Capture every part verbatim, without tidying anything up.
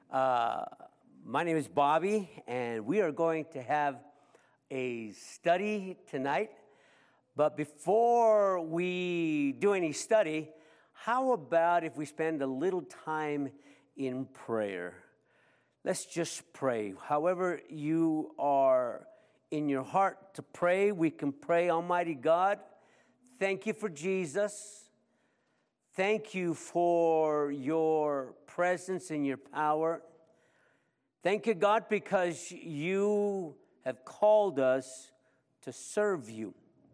Uh, my name is Bobby, and we are going to have a study tonight. But before we do any study, how about if we spend a little time in prayer? Let's just pray. However you are in your heart to pray, we can pray. Almighty God, thank you for Jesus. Thank you for your presence and your power. Thank you, God, because you have called us to serve you.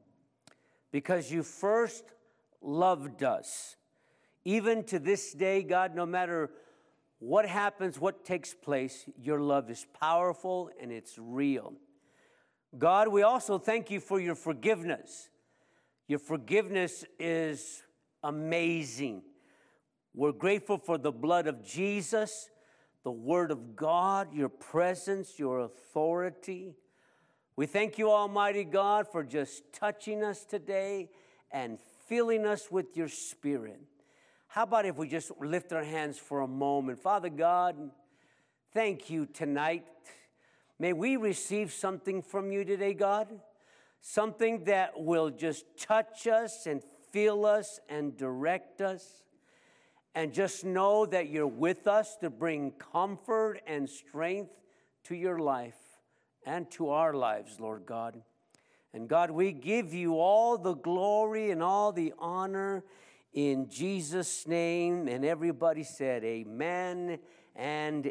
Because you first loved us. Even to this day, God, no matter what happens, what takes place, your love is powerful and it's real. God, we also thank you for your forgiveness. Your forgiveness is amazing. We're grateful for the blood of Jesus, the Word of God, your presence, your authority. We thank you, Almighty God, for just touching us today and filling us with your Spirit. How about if we just lift our hands for a moment? Father God, thank you tonight. May we receive something from you today, God. Something that will just touch us and fill us and direct us. And just know that you're with us to bring comfort and strength to your life and to our lives, Lord God. And God, we give you all the glory and all the honor in Jesus' name. And everybody said amen and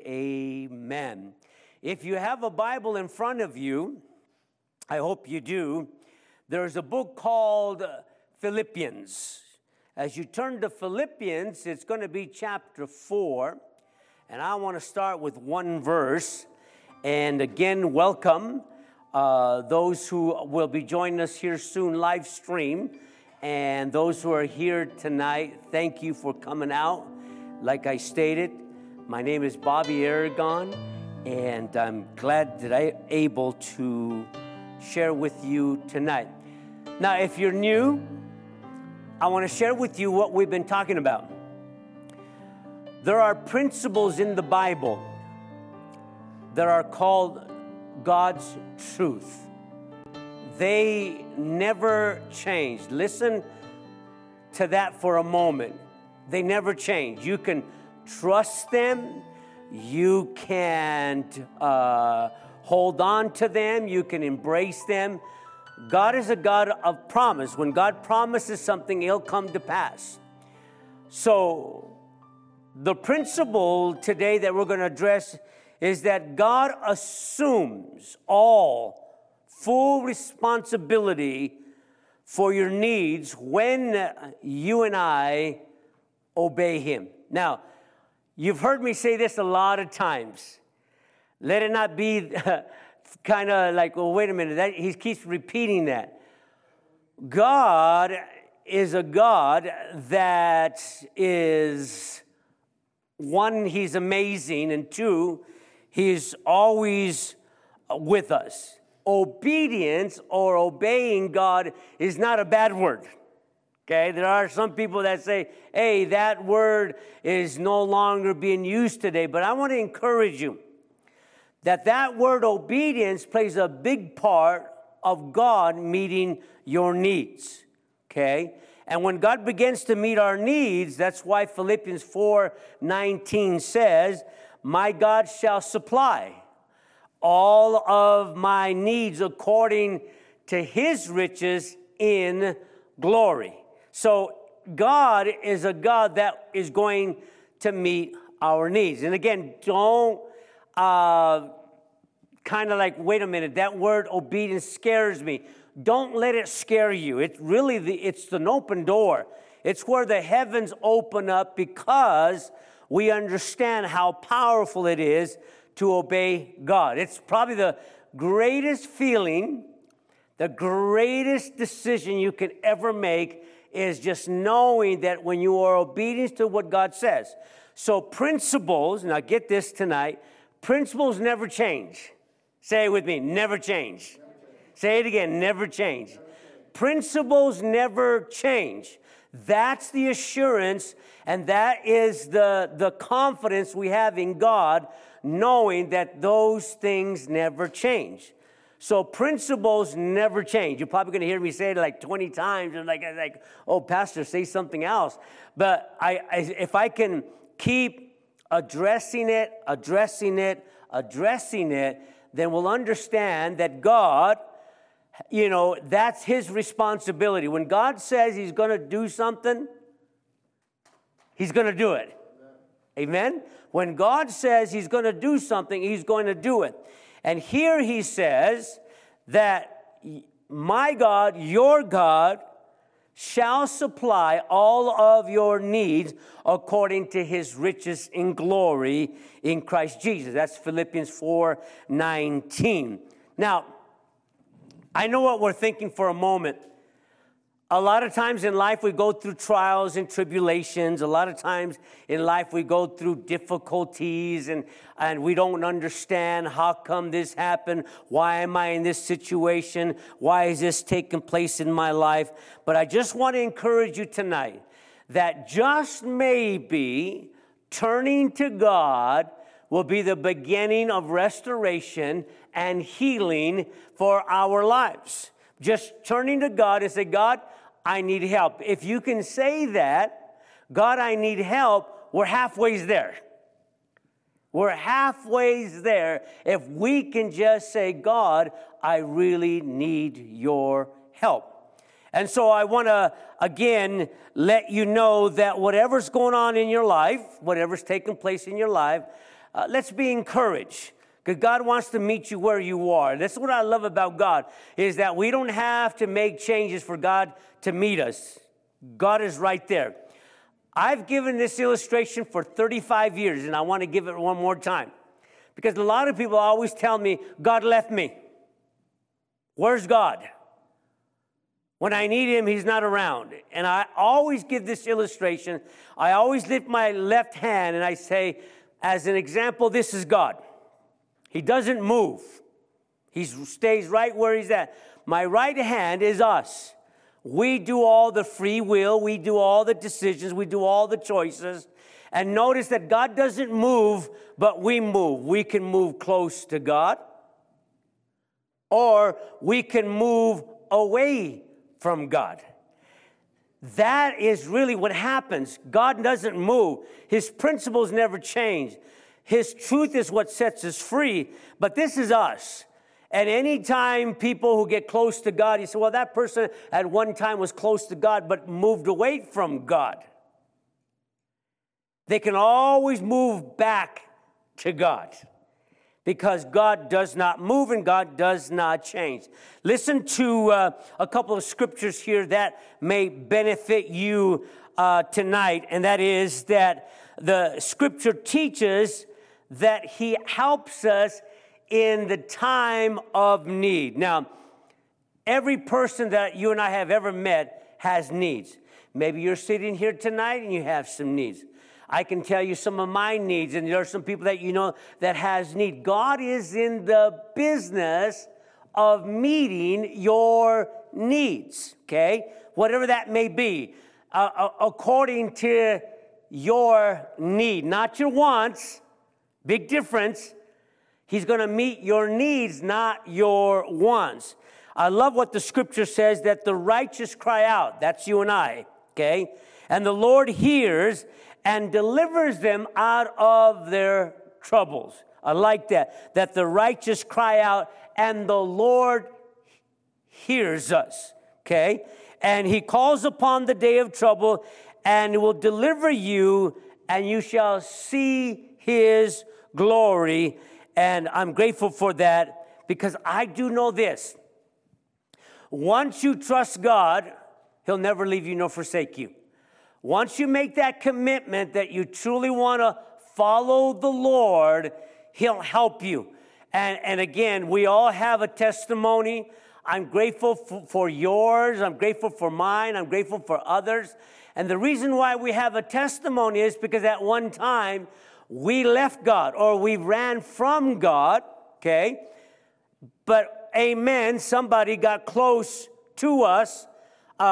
amen. If you have a Bible in front of you, I hope you do, there's a book called Philippians. As you turn to Philippians, it's going to be chapter four. And I want to start with one verse. And again, welcome uh, those who will be joining us here soon, live stream. And those who are here tonight, thank you for coming out. Like I stated, my name is Bobby Aragon. And I'm glad that I'm able to share with you tonight. Now, if you're new, I want to share with you what we've been talking about. There are principles in the Bible that are called God's truth. They never change. Listen to that for a moment. They never change. You can trust them. You can uh, hold on to them. You can embrace them. God is a God of promise. When God promises something, it'll come to pass. So the principle today that we're going to address is that God assumes all full responsibility for your needs when you and I obey Him. Now, you've heard me say this a lot of times. Let it not be kind of like, well, wait a minute. That, he keeps repeating that. God is a God that is, one, He's amazing, and two, He's always with us. Obedience or obeying God is not a bad word. Okay, there are some people that say, hey, that word is no longer being used today. But I want to encourage you that that word obedience plays a big part of God meeting your needs. Okay? And when God begins to meet our needs, that's why Philippians four nineteen says, my God shall supply all of my needs according to His riches in glory. So God is a God that is going to meet our needs. And again, don't uh, kind of like, wait a minute, that word obedience scares me. Don't let it scare you. It's really the, it's an open door. It's where the heavens open up because we understand how powerful it is to obey God. It's probably the greatest feeling, the greatest decision you can ever make is just knowing that when you are obedient to what God says. So principles, now get this tonight, principles never change. Say it with me, never change. Never change. Say it again, never change. Never change. Principles never change. That's the assurance, and that is the, the confidence we have in God, knowing that those things never change. So principles never change. You're probably going to hear me say it like twenty times, and like, like, oh, Pastor, say something else. But I, I, if I can keep addressing it, addressing it, addressing it, then we'll understand that God, you know, that's his responsibility. When God says he's going to do something, he's going to do it. Amen? When God says he's going to do something, he's going to do it. And here he says that my God, your God, shall supply all of your needs according to his riches in glory in Christ Jesus. That's Philippians four nineteen. Now, I know what we're thinking for a moment. A lot of times in life we go through trials and tribulations. A lot of times in life we go through difficulties and, and we don't understand how come this happened. Why am I in this situation? Why is this taking place in my life? But I just want to encourage you tonight that just maybe turning to God will be the beginning of restoration and healing for our lives. Just turning to God and say, God, I need help. If you can say that, God, I need help, we're halfway there. We're halfway there if we can just say, God, I really need your help. And so I want to, again, let you know that whatever's going on in your life, whatever's taking place in your life, uh, let's be encouraged. Because God wants to meet you where you are. That's what I love about God, is that we don't have to make changes for God to meet us. God is right there. I've given this illustration for thirty-five years, and I want to give it one more time. Because a lot of people always tell me, God left me. Where's God? When I need him, he's not around. And I always give this illustration. I always lift my left hand, and I say, as an example, this is God. He doesn't move. He stays right where he's at. My right hand is us. We do all the free will. We do all the decisions. We do all the choices. And notice that God doesn't move, but we move. We can move close to God, or we can move away from God. That is really what happens. God doesn't move. His principles never change. His truth is what sets us free, but this is us. And anytime people who get close to God, you say, well, that person at one time was close to God, but moved away from God. They can always move back to God because God does not move and God does not change. Listen to uh, a couple of scriptures here that may benefit you uh, tonight, and that is that the scripture teaches that he helps us in the time of need. Now, every person that you and I have ever met has needs. Maybe you're sitting here tonight and you have some needs. I can tell you some of my needs, and there are some people that you know that has need. God is in the business of meeting your needs, okay? Whatever that may be, uh, according to your need, not your wants. Big difference. He's going to meet your needs, not your wants. I love what the scripture says, that the righteous cry out. That's you and I, okay? And the Lord hears and delivers them out of their troubles. I like that, that the righteous cry out and the Lord hears us, okay? And he calls upon the day of trouble and will deliver you, and you shall see his glory. And I'm grateful for that, because I do know this. Once you trust God, he'll never leave you nor forsake you. Once you make that commitment that you truly want to follow the Lord, he'll help you. And, and again, we all have a testimony. I'm grateful for, for yours. I'm grateful for mine. I'm grateful for others. And the reason why we have a testimony is because at one time we left God, or we ran from God, okay? But amen, somebody got close to us, uh,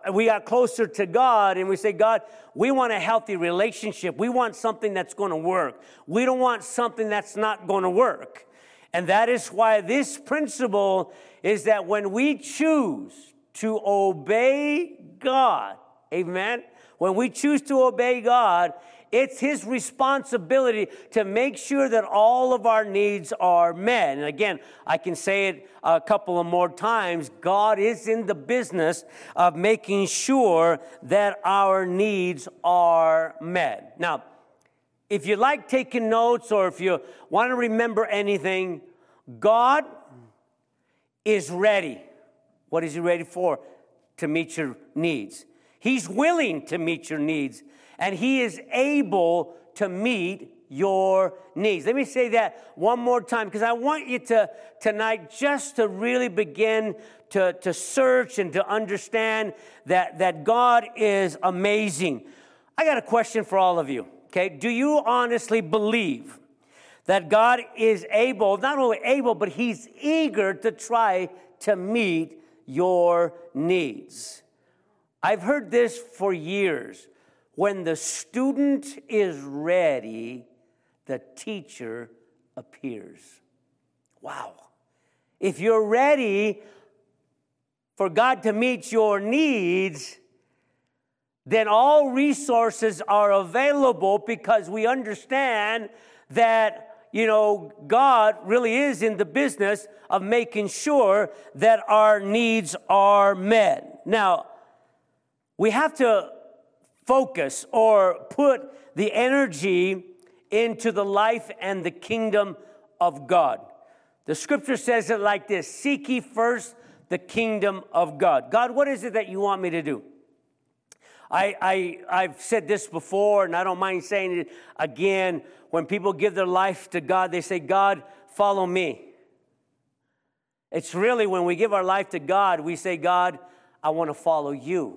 we got closer to God and we say, God, we want a healthy relationship. We want something that's going to work. We don't want something that's not going to work. And that is why this principle is that when we choose to obey God, amen, when we choose to obey God, it's His responsibility to make sure that all of our needs are met. And again, I can say it a couple of more times. God is in the business of making sure that our needs are met. Now, if you like taking notes or if you want to remember anything, God is ready. What is He ready for? To meet your needs. He's willing to meet your needs. And He is able to meet your needs. Let me say that one more time, because I want you to tonight just to really begin to, to search and to understand that, that God is amazing. I got a question for all of you, okay? Do you honestly believe that God is able, not only able, but He's eager to try to meet your needs? I've heard this for years. When the student is ready, the teacher appears. Wow. If you're ready for God to meet your needs, then all resources are available, because we understand that, you know, God really is in the business of making sure that our needs are met. Now, we have to focus or put the energy into the life and the kingdom of God. The scripture says it like this: seek ye first the kingdom of God. God, what is it that you want me to do? I, I, I've said this before, and I don't mind saying it again. When people give their life to God, they say, God, follow me. It's really when we give our life to God, we say, God, I want to follow you.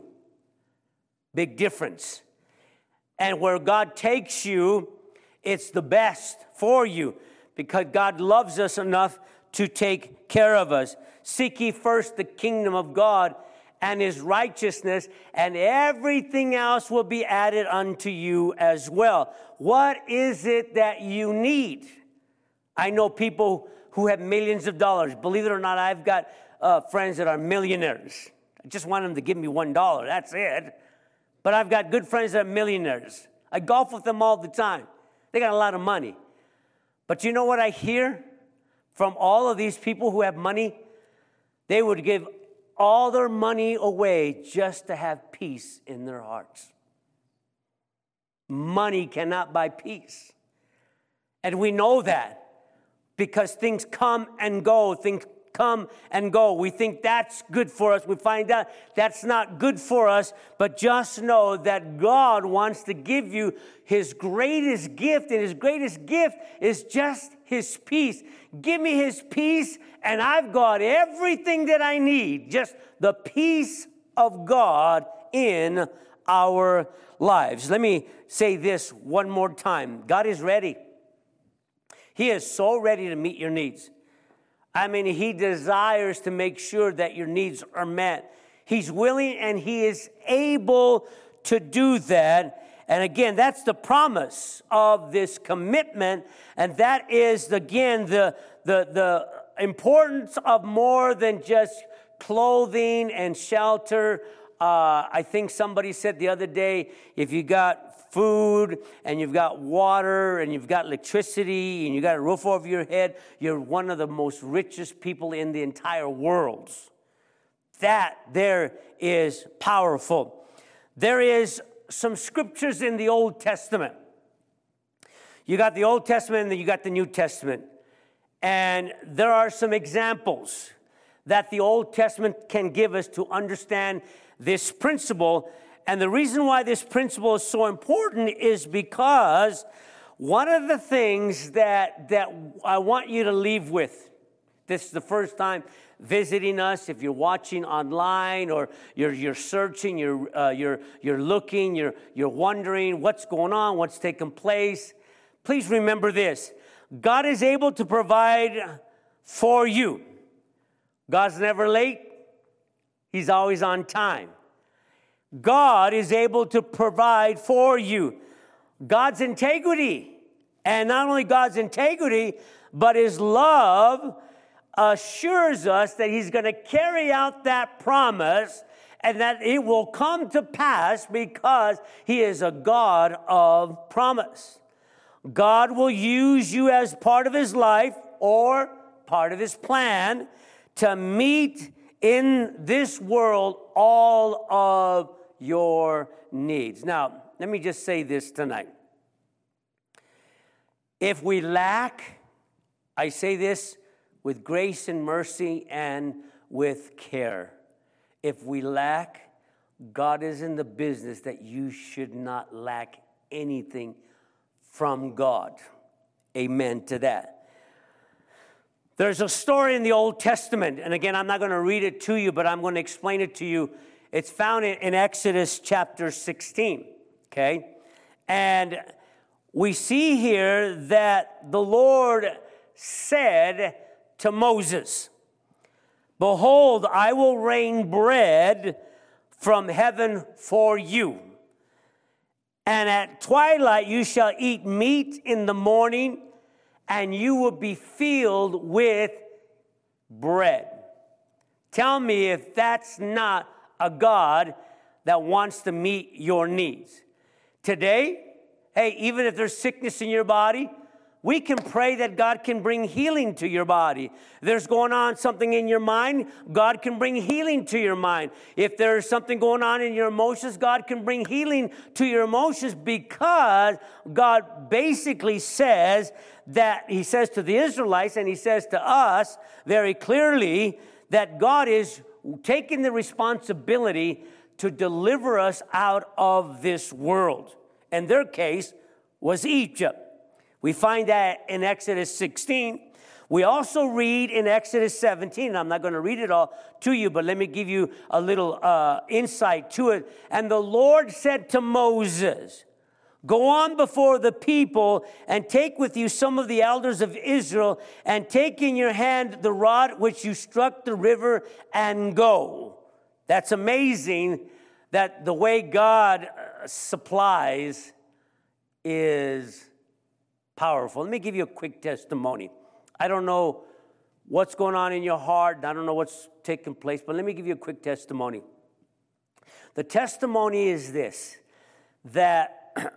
Big difference. And where God takes you, it's the best for you, because God loves us enough to take care of us. Seek ye first the kingdom of God and His righteousness, and everything else will be added unto you as well. What is it that you need? I know people who have millions of dollars. Believe it or not, I've got uh, friends that are millionaires. I just want them to give me one dollar. That's it. But I've got good friends that are millionaires. I golf with them all the time. They got a lot of money. But you know what I hear from all of these people who have money? They would give all their money away just to have peace in their hearts. Money cannot buy peace. And we know that because things come and go. Things come and go. We think that's good for us. We find out that's not good for us. But just know that God wants to give you His greatest gift. And His greatest gift is just His peace. Give me His peace, and I've got everything that I need. Just the peace of God in our lives. Let me say this one more time. God is ready. He is so ready to meet your needs. I mean, He desires to make sure that your needs are met. He's willing and He is able to do that. And again, that's the promise of this commitment. And that is, again, the, the, the importance of more than just clothing and shelter. Uh, I think somebody said the other day, if you got food and you've got water and you've got electricity and you got a roof over your head, you're one of the most richest people in the entire world. That there is powerful. There is some scriptures in the Old Testament. You got the Old Testament and then you got the New Testament. And there are some examples that the Old Testament can give us to understand this principle. And the reason why this principle is so important is because one of the things that, that I want you to leave with, this is the first time visiting us, if you're watching online or you're you're searching, you're uh, you're you're looking, you're you're wondering what's going on, what's taking place, please remember this: God is able to provide for you. God's never late. He's always on time. God is able to provide for you. God's integrity, and not only God's integrity, but His love assures us that He's going to carry out that promise and that it will come to pass because He is a God of promise. God will use you as part of His life or part of His plan to meet in this world all of your needs. Now, let me just say this tonight. If we lack, I say this with grace and mercy and with care. If we lack, God is in the business that you should not lack anything from God. Amen to that. There's a story in the Old Testament, and again, I'm not going to read it to you, but I'm going to explain it to you. It's found in, in Exodus chapter sixteen, okay? And we see here that the Lord said to Moses, "Behold, I will rain bread from heaven for you. And at twilight you shall eat meat in the morning, and you will be filled with bread." Tell me if that's not a God that wants to meet your needs. Today, hey, even if there's sickness in your body, we can pray that God can bring healing to your body. If there's going on something in your mind, God can bring healing to your mind. If there's something going on in your emotions, God can bring healing to your emotions, because God basically says that He says to the Israelites, and He says to us very clearly, that God is taking the responsibility to deliver us out of this world. And their case was Egypt. We find that in Exodus sixteen. We also read in Exodus seventeen. I'm not going to read it all to you, but let me give you a little uh, insight to it. "And the Lord said to Moses, Go on before the people and take with you some of the elders of Israel, and take in your hand the rod which you struck the river, and go." That's amazing that the way God supplies is powerful. Let me give you a quick testimony. I don't know what's going on in your heart. I don't know what's taking place, but let me give you a quick testimony. The testimony is this, that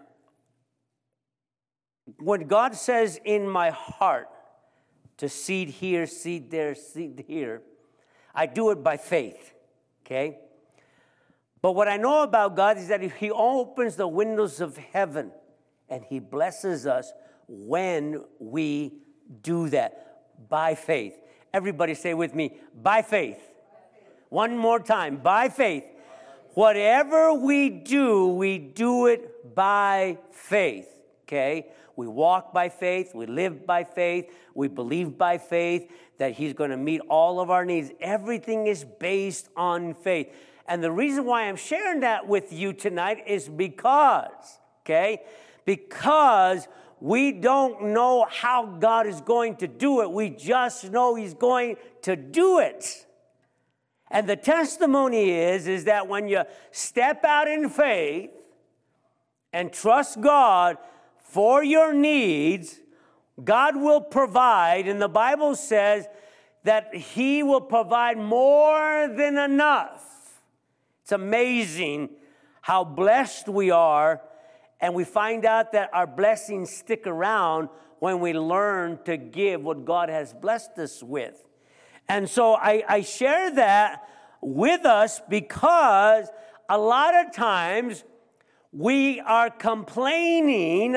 when God says in my heart to seed here, seed there, seed here, I do it by faith, okay? But what I know about God is that if He opens the windows of heaven and He blesses us when we do that, by faith. Everybody say with me, by faith. One more time, by faith. Whatever we do, we do it by faith, okay? We walk by faith, we live by faith, we believe by faith that He's going to meet all of our needs. Everything is based on faith. And the reason why I'm sharing that with you tonight is because, okay, because we don't know how God is going to do it. We just know He's going to do it. And the testimony is, is that when you step out in faith and trust God for your needs, God will provide. And the Bible says that He will provide more than enough. It's amazing how blessed we are. And we find out that our blessings stick around when we learn to give what God has blessed us with. And so I, I share that with us because a lot of times we are complaining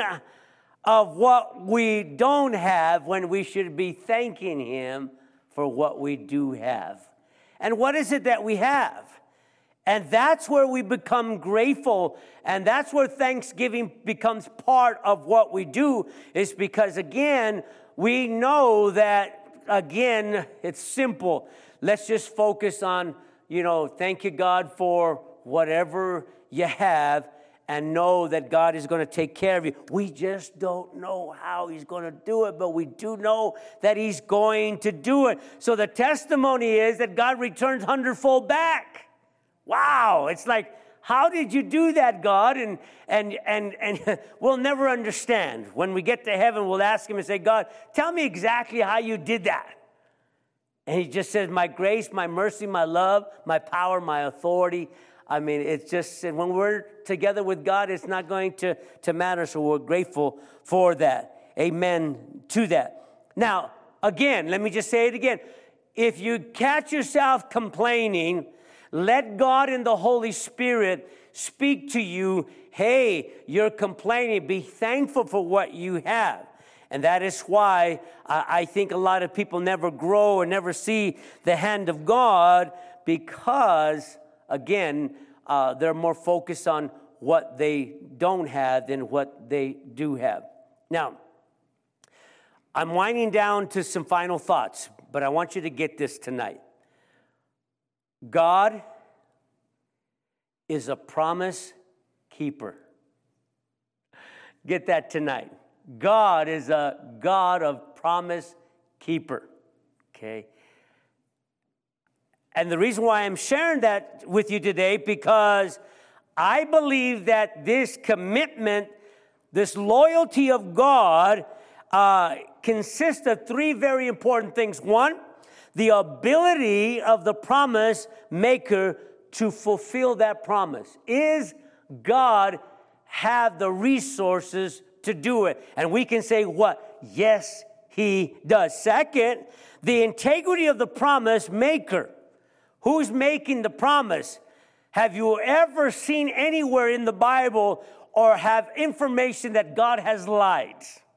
of what we don't have when we should be thanking Him for what we do have. And what is it that we have? And that's where we become grateful, and that's where Thanksgiving becomes part of what we do, is because, again, we know that, again, it's simple. Let's just focus on, you know, thank you, God, for whatever you have, and know that God is going to take care of you. We just don't know how He's going to do it, but we do know that He's going to do it. So the testimony is that God returns hundredfold back. Wow, it's like, how did you do that, God? And, and, and, and we'll never understand. When we get to heaven, we'll ask him and say, God, tell me exactly how you did that. And he just says, my grace, my mercy, my love, my power, my authority. I mean, it's just, when we're together with God, it's not going to, to matter. So we're grateful for that. Amen to that. Now, again, let me just say it again. If you catch yourself complaining, let God and the Holy Spirit speak to you. Hey, you're complaining. Be thankful for what you have. And that is why I think a lot of people never grow or never see the hand of God, because, again, uh, they're more focused on what they don't have than what they do have. Now, I'm winding down to some final thoughts, but I want you to get this tonight. God is a promise keeper. Get that tonight. God is a God of promise keeper. Okay? And the reason why I'm sharing that with you today, because I believe that this commitment, this loyalty of God, uh, consists of three very important things. One, the ability of the promise maker to fulfill that promise. Is God have the resources to do it? And we can say what? Yes, he does. Second, the integrity of the promise maker. Who's making the promise? Have you ever seen anywhere in the Bible or have information that God has lied?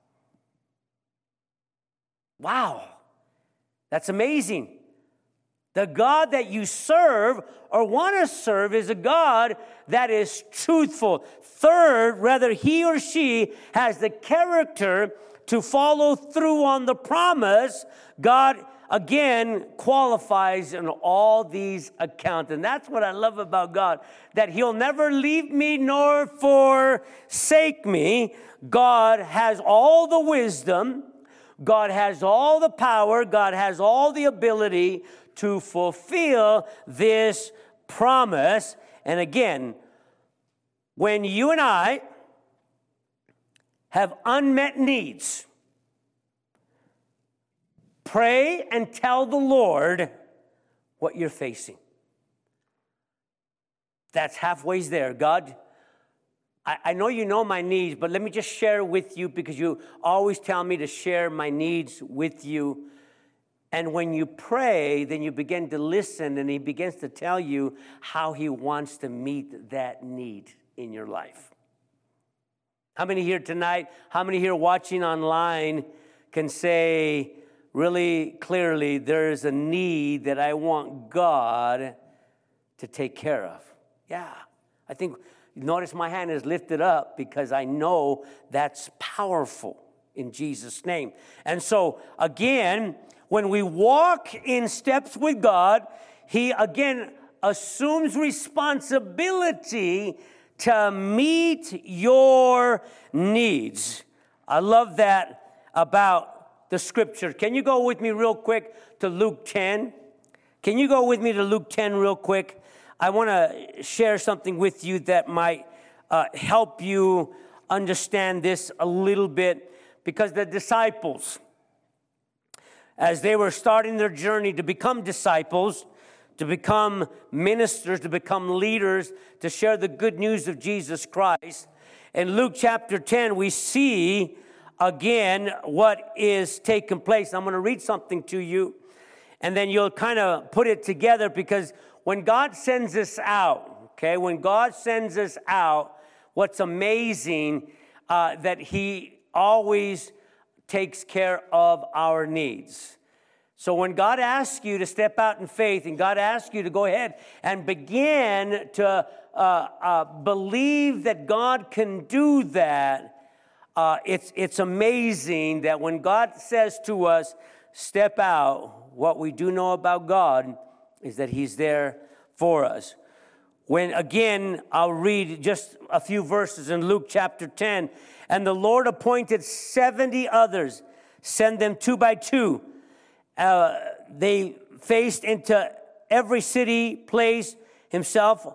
Wow, that's amazing. The God that you serve or want to serve is a God that is truthful. Third, whether he or she has the character to follow through on the promise, God, again, qualifies in all these accounts. And that's what I love about God, that he'll never leave me nor forsake me. God has all the wisdom. God has all the power. God has all the ability to fulfill this promise. And again, when you and I have unmet needs, pray and tell the Lord what you're facing. That's halfway there. God, I, I know you know my needs, but let me just share with you, because you always tell me to share my needs with you. And when you pray, then you begin to listen, and he begins to tell you how he wants to meet that need in your life. How many here tonight, how many here watching online can say really clearly, there's a need that I want God to take care of? Yeah, I think, notice my hand is lifted up because I know that's powerful in Jesus' name. And so, again, when we walk in steps with God, he, again, assumes responsibility to meet your needs. I love that about the scripture. Can you go with me real quick to Luke ten? Can you go with me to Luke ten real quick? I want to share something with you that might uh, help you understand this a little bit, because the disciples, as they were starting their journey to become disciples, to become ministers, to become leaders, to share the good news of Jesus Christ, in Luke chapter ten, we see again what is taking place. I'm going to read something to you, and then you'll kind of put it together, because when God sends us out, okay, when God sends us out, what's amazing, uh, that he always takes care of our needs. So when God asks you to step out in faith, and God asks you to go ahead and begin to uh, uh, believe that God can do that, uh, it's, it's amazing that when God says to us, step out, what we do know about God is that he's there for us. When, again, I'll read just a few verses in Luke chapter ten. And the Lord appointed seventy others, send them two by two. Uh, they faced into every city, place himself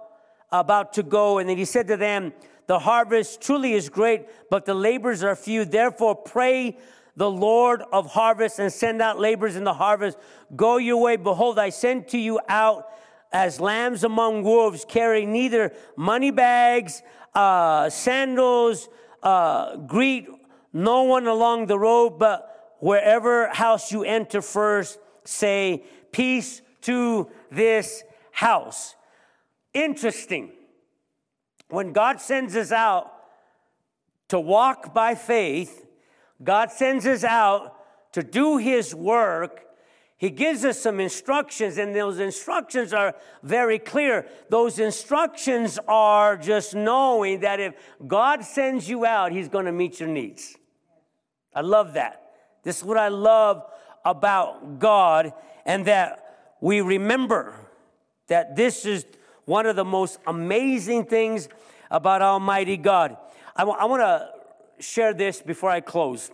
about to go. And then he said to them, the harvest truly is great, but the laborers are few. Therefore, pray the Lord of harvest and send out laborers in the harvest. Go your way. Behold, I send to you out as lambs among wolves, carrying neither money bags, uh, sandals, uh, greet no one along the road, but wherever house you enter first, say, peace to this house. Interesting. When God sends us out to walk by faith, God sends us out to do His work. He gives us some instructions, and those instructions are very clear. Those instructions are just knowing that if God sends you out, He's going to meet your needs. I love that. This is what I love about God, and that we remember that this is one of the most amazing things about Almighty God. I, w- I want to share this before I close.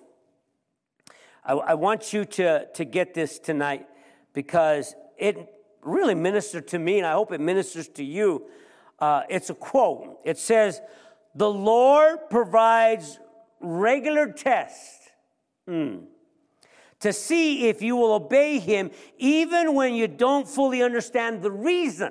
I, I want you to, to get this tonight because it really ministered to me, and I hope it ministers to you. Uh, it's a quote. It says, the Lord provides regular tests mm, to see if you will obey Him even when you don't fully understand the reason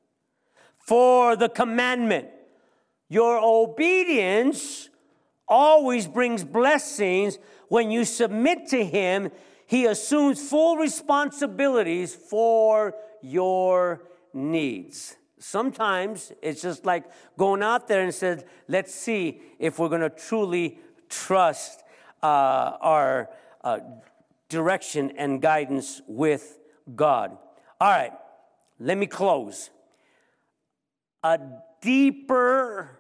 for the commandment. Your obedience always brings blessings. When you submit to Him, He assumes full responsibilities for your needs. Sometimes it's just like going out there and says, let's see if we're going to truly trust uh, our uh, direction and guidance with God. All right, let me close. A deeper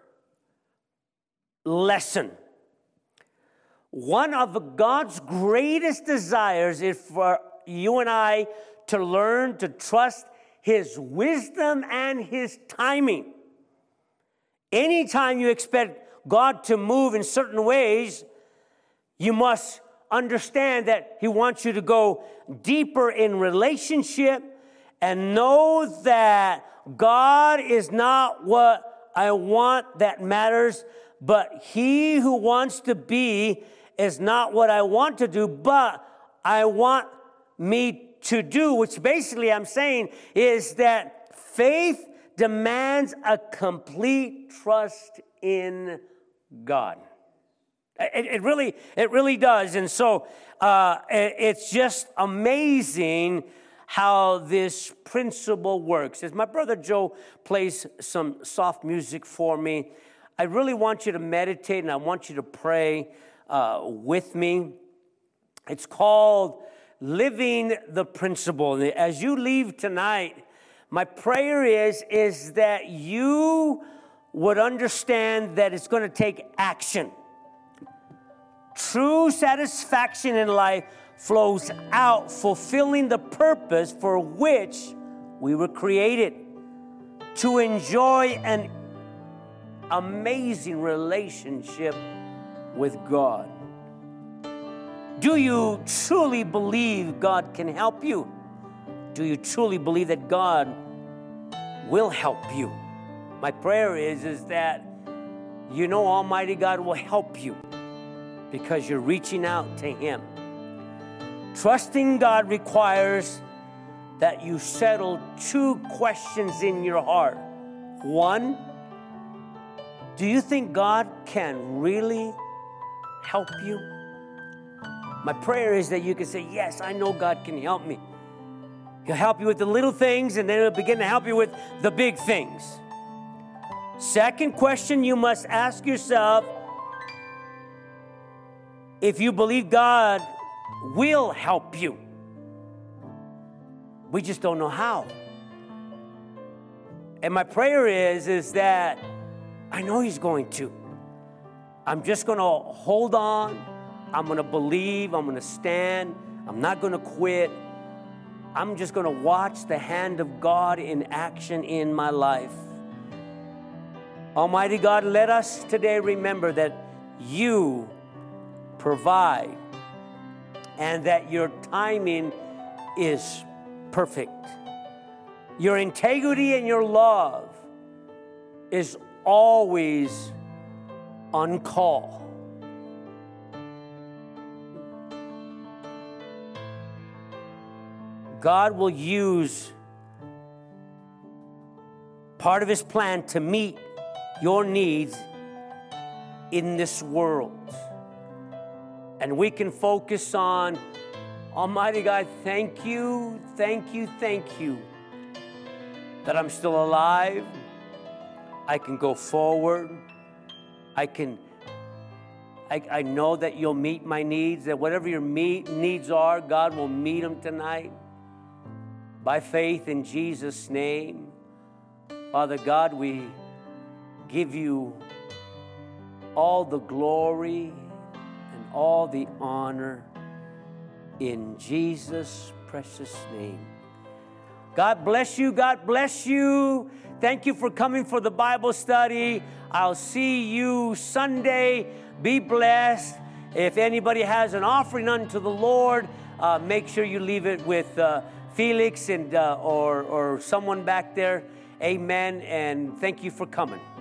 lesson. One of God's greatest desires is for you and I to learn to trust His wisdom and His timing. Anytime you expect God to move in certain ways, you must understand that He wants you to go deeper in relationship and know that God is not what I want that matters, but He who wants to be is not what I want to do, but I want me to do, which basically I'm saying is that faith demands a complete trust in God. It, it really, it really does. And so uh, it, it's just amazing how this principle works. As my brother Joe plays some soft music for me, I really want you to meditate and I want you to pray uh, with me. It's called Living the Principle. And as you leave tonight, my prayer is, is that you would understand that it's going to take action. True satisfaction in life flows out fulfilling the purpose for which we were created, to enjoy an amazing relationship with God. Do you truly believe God can help you? Do you truly believe that God will help you? My prayer is, is that you know Almighty God will help you because you're reaching out to Him. Trusting God requires that you settle two questions in your heart. One, do you think God can really help you? My prayer is that you can say, yes, I know God can help me. He'll help you with the little things, and then He'll begin to help you with the big things. Second question you must ask yourself, if you believe God will help you. We just don't know how. And my prayer is, is that I know He's going to. I'm just going to hold on. I'm going to believe. I'm going to stand. I'm not going to quit. I'm just going to watch the hand of God in action in my life. Almighty God, let us today remember that You provide and that Your timing is perfect. Your integrity and Your love is always on call. God will use part of His plan to meet your needs in this world. And we can focus on, Almighty God, thank you, thank you, thank you that I'm still alive. I can go forward. I can, I, I know that you'll meet my needs, that whatever your meet, needs are, God will meet them tonight. By faith in Jesus' name. Father God, we give you all the glory and all the honor in Jesus' precious name. God bless you. God bless you. Thank you for coming for the Bible study. I'll see you Sunday. Be blessed. If anybody has an offering unto the Lord, uh, make sure you leave it with uh, Felix and uh, or or someone back there. Amen. And thank you for coming.